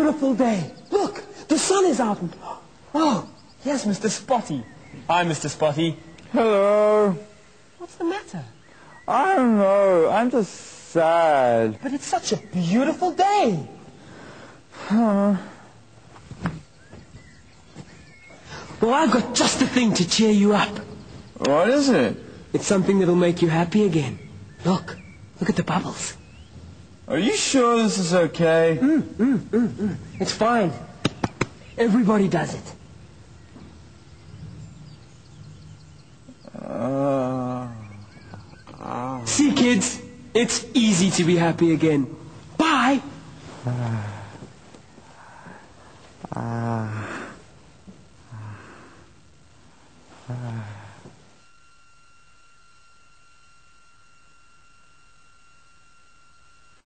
beautiful day. Look, the sun is out. Oh, yes, Mr. Spotty. Hi, Mr. Spotty. Hello. What's the matter? I don't know. I'm just sad. But it's such a beautiful day. Well, I've got just the thing to cheer you up. What is it? It's something that'll make you happy again. Look at the bubbles. Are you sure this is okay? It's fine. Everybody does it. See, kids, it's easy to be happy again. Bye.